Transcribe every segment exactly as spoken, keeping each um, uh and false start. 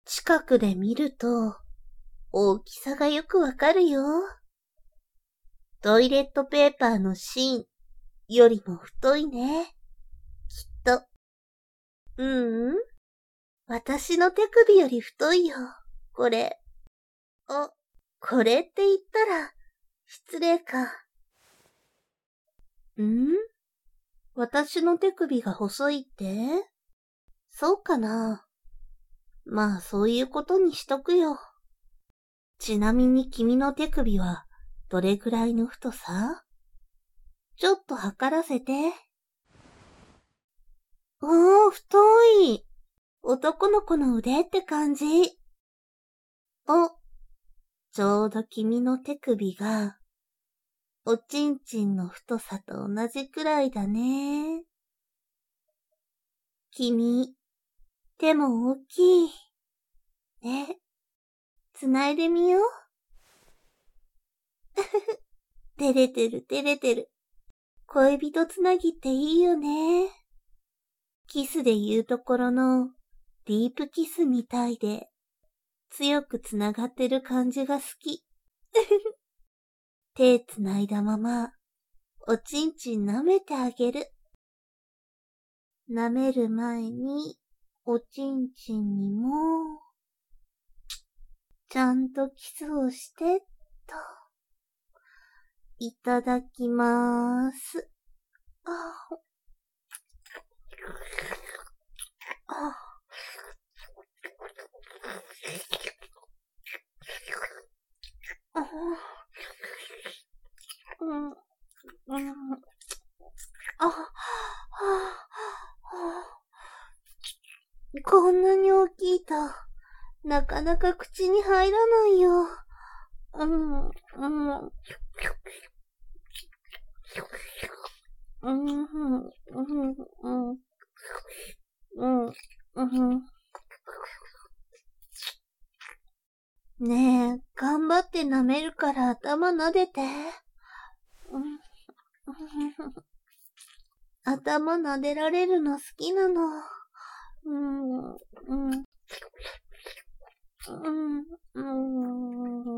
近くで見ると、大きさがよくわかるよ。トイレットペーパーの芯よりも太いね。きっと。ううん。私の手首より太いよ。これ。あ、これって言ったら、失礼か。ん？私の手首が細いって？そうかな。まあそういうことにしとくよ。ちなみに君の手首はどれくらいの太さ？ちょっと測らせて。おー、太い。男の子の腕って感じ。お、ちょうど君の手首が、おちんちんの太さと同じくらいだね。君、手も大きい。ね、つないでみよう。照れてる照れてる。恋人つなぎっていいよね。キスで言うところのディープキスみたいで強くつながってる感じが好き。手つないだままおちんちん舐めてあげる。舐める前におちんちんにもちゃんとキスをしてっと。いただきまーす。あああうん、うん、あ、はあ、こんなに大きいと、なかなか口に入らないよ。うん、うん、うん、うん、うん、うん、うん。ねえ、頑張って舐めるから頭撫でて。うん、頭撫でられるの好きなの。うん、うん、うん、うん、うん。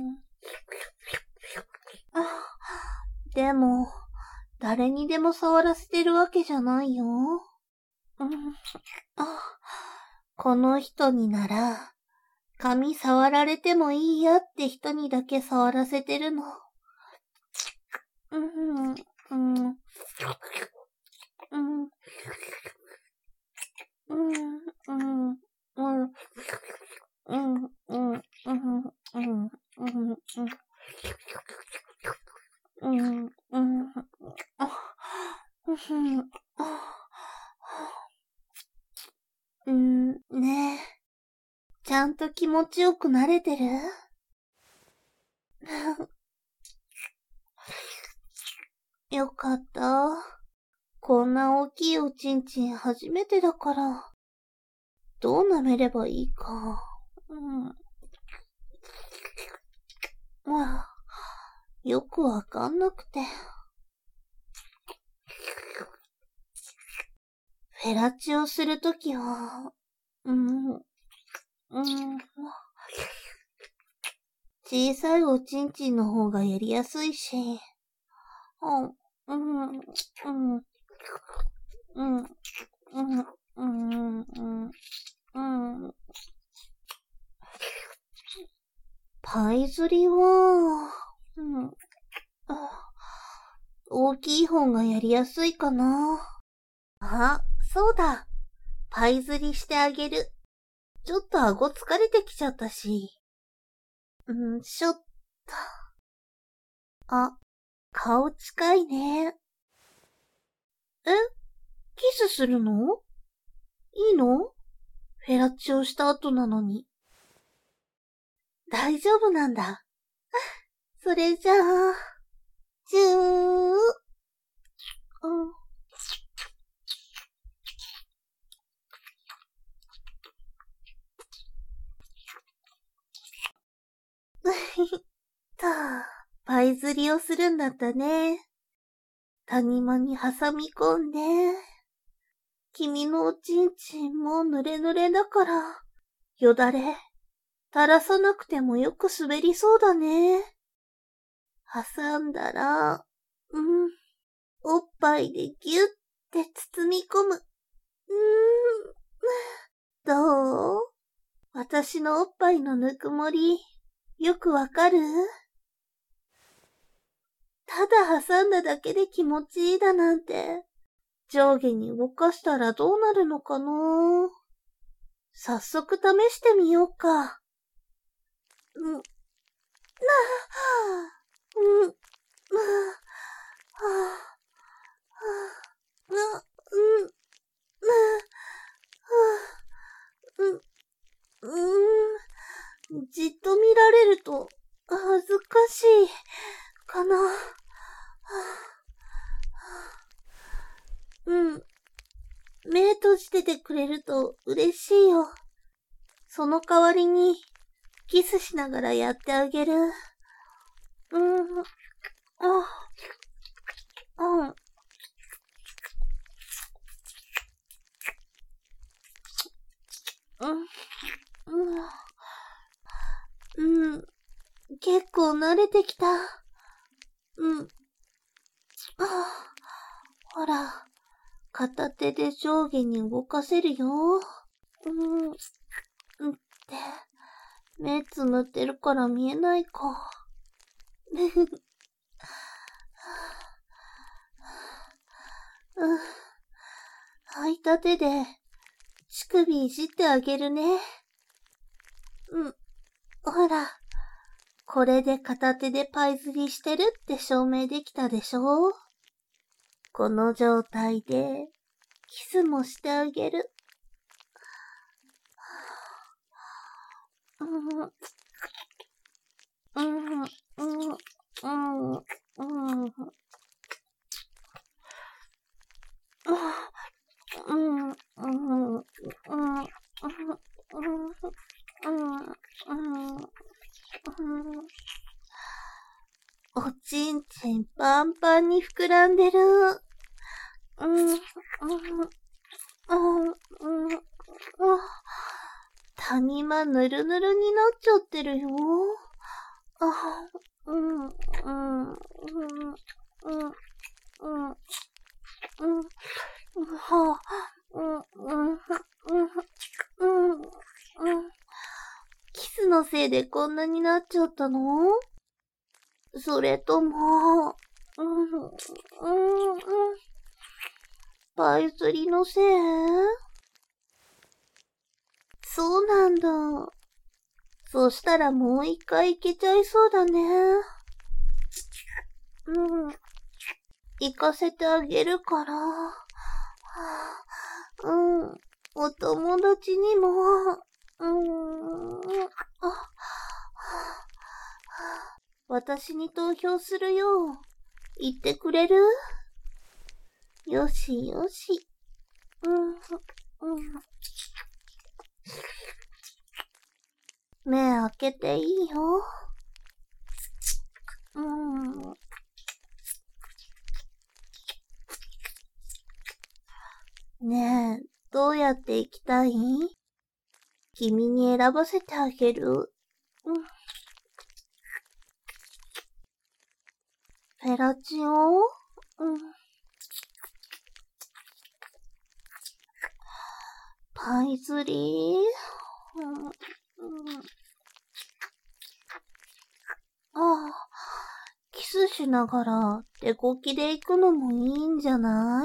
あ、でも、誰にでも触らせてるわけじゃないよ。うん、あ、この人になら、髪触られてもいいやって人にだけ触らせてるの。うん、うん、うん、うん、うん、うん、うん、うん、うん、うん、うん、うん、うん、あ、うん、うん、ねえ、ちゃんと気持ちよくなれてる？よかった。こんな大きいおちんちん初めてだから、どう舐めればいいか。うん。まあ、よくわかんなくて。フェラチオするときは、うん、うん、小さいおちんちんの方がやりやすいし、うん、うん、うん、うん、うん、うん、うん、うん。パイ釣りは、うん、大きい方がやりやすいかな。あ、そうだ。パイ釣りしてあげる。ちょっと顎疲れてきちゃったし。うん、しょっと。あ、顔近いね。え？キスするの？いいの？フェラチオした後なのに。大丈夫なんだ。それじゃあ、じゅー。うん。と、パイ釣りをするんだったね。谷間に挟み込んで、君のおちんちんも濡れ濡れだから、 よだれ、垂らさなくてもよく滑りそうだね。挟んだら、うん、おっぱいでぎゅって包み込む。うーん、どう？私のおっぱいのぬくもり、よくわかる？ただ挟んだだけで気持ちいいだなんて、上下に動かしたらどうなるのかな？早速試してみようか。うん、なあ、うん、あ、はあ、な、うん、な、はあ、うん、うん、じっと見られると恥ずかしいかな。はあ、うん、目閉じててくれると嬉しいよ。その代わりにキスしながらやってあげる。うん、あ、うん。うん、うん、うん、結構慣れてきた。うん。ああ、ほら、片手で上下に動かせるよ。うん、うんって、目つむってるから見えないか。うん、空いた手で乳首いじってあげるね。うん、ほら、これで片手でパイ釣りしてるって証明できたでしょ？この状態でキスもしてあげる。うん、うん、うん、うん、うん、うん、うん、うん、うん、おちんちんパンパンに膨らんでる。うん、うん、うん、うん、谷間ぬるぬるになっちゃってるよ。あ、うん、うん、うん、うん、うん、うん、うん、はあ、うん、うん、うん、うん、うん。キスのせいでこんなになっちゃったの？それとも、うん、うん、うん、パイ釣りのせい？そうなんだ。そしたらもう一回いけちゃいそうだね。うん。行かせてあげるから。はあ、うん。お友達にも、うん。あ、私に投票するよ。言ってくれる？よしよし。うん。うん。目開けていいよ。うん。ねえ、どうやって行きたい？君に選ばせてあげる。うん。ペラチオ？うん。パイ釣り？うん。うん、ああ、キスしながら手こきで行くのもいいんじゃない？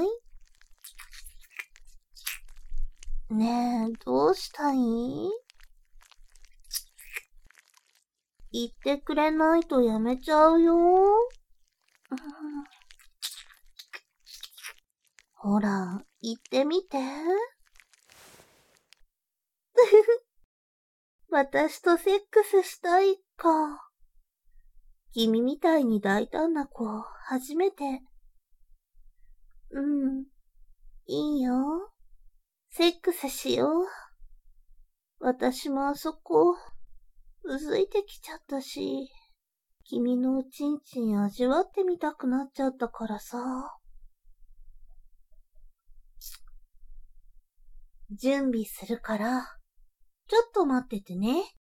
ねえ、どうしたい？言ってくれないとやめちゃうよ。うん、ほら、言ってみて。私とセックスしたいか。君みたいに大胆な子、初めて。うん、いいよ。セックスしよう。私もあそこ、うずいてきちゃったし、君のおちんちん味わってみたくなっちゃったからさ。準備するから、 ちょっと待っててね。